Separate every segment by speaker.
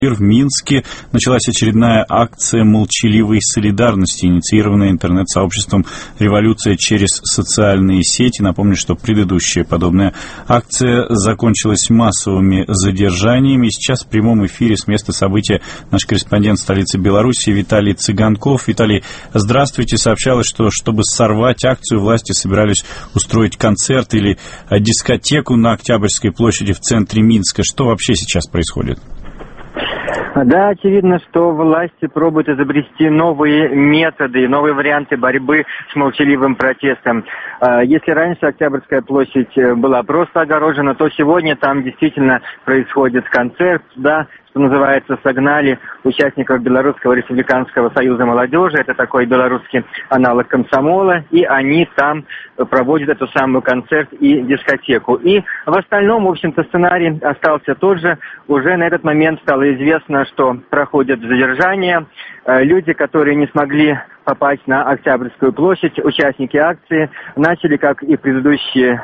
Speaker 1: В Минске началась очередная акция молчаливой солидарности, инициированная интернет-сообществом «Революция через социальные сети». Напомню, что предыдущая подобная акция закончилась массовыми задержаниями. И сейчас в прямом эфире с места события наш корреспондент столицы Беларуси Виталий Цыганков. Виталий, здравствуйте. Сообщалось, что чтобы сорвать акцию, власти собирались устроить концерт или дискотеку на Октябрьской площади в центре Минска. Что вообще сейчас происходит?
Speaker 2: Да, очевидно, что власти пробуют изобрести новые методы, новые варианты борьбы с молчаливым протестом. Если раньше Октябрьская площадь была просто огорожена, то сегодня там действительно происходит концерт, да, что называется, согнали участников Белорусского республиканского союза молодежи, это такой белорусский аналог комсомола, и они там проводят эту самую концерт и дискотеку. И в остальном, в общем-то, сценарий остался тот же. Уже на этот момент стало известно, что проходят задержания. Люди, которые не смогли попасть на Октябрьскую площадь, участники акции, начали, как и предыдущие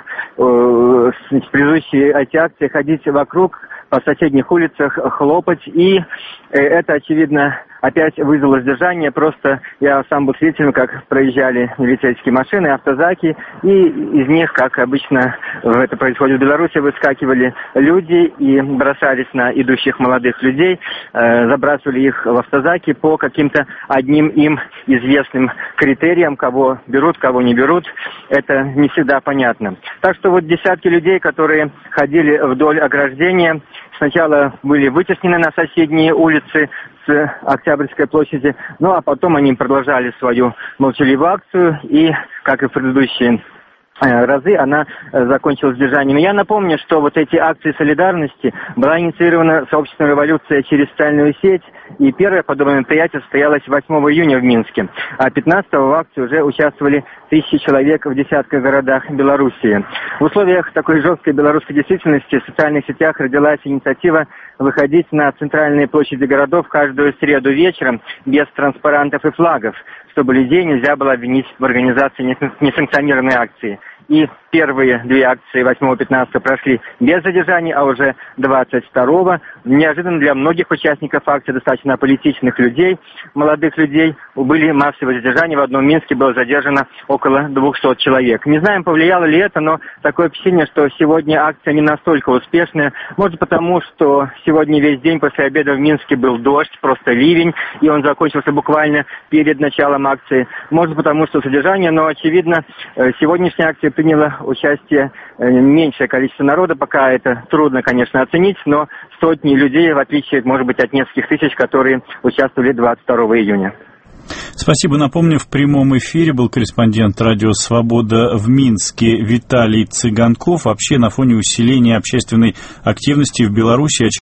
Speaker 2: эти акции, ходить вокруг, по соседних улицах хлопать, и это, очевидно, опять вызвало задержание. Просто я сам был свидетелем, как проезжали милицейские машины, автозаки, и из них, как обычно это происходит в Беларуси, выскакивали люди и бросались на идущих молодых людей, забрасывали их в автозаки по каким-то одним им известным критериям, кого берут, кого не берут, это не всегда понятно. Так что вот десятки людей, которые ходили вдоль ограждения, сначала были вытеснены на соседние улицы с Октябрьской площади, ну а потом они продолжали свою молчаливую акцию, и, как и в предыдущие разы, она закончилась задержанием. Я напомню, что вот эти акции солидарности была инициирована сообществом «Революция» через социальную сеть, и первое подобное мероприятие состоялось 8 июня в Минске, а 15-го в акции уже участвовали тысячи человек в десятках городах Белоруссии. В условиях такой жесткой белорусской действительности в социальных сетях родилась инициатива выходить на центральные площади городов каждую среду вечером без транспарантов и флагов, чтобы людей нельзя было обвинить в организации несанкционированной акции. И первые две акции 8-15 прошли без задержаний, а уже 22-го, неожиданно для многих участников акции, достаточно аполитичных людей, молодых людей, были массовые задержания. В одном Минске было задержано около 200 человек. Не знаем, повлияло ли это, но такое впечатление, что сегодня акция не настолько успешная. Может потому, что сегодня весь день после обеда в Минске был дождь, просто ливень, и он закончился буквально перед началом акции. Может потому, что задержание, но очевидно, сегодняшняя акция приняло участие меньшее количество народа, пока это трудно, конечно, оценить, но сотни людей, в отличие, может быть, от нескольких тысяч, которые участвовали 22 июня.
Speaker 1: Спасибо. Напомню, в прямом эфире был корреспондент радио «Свобода» в Минске Виталий Цыганков. Вообще, на фоне усиления общественной активности в Беларуси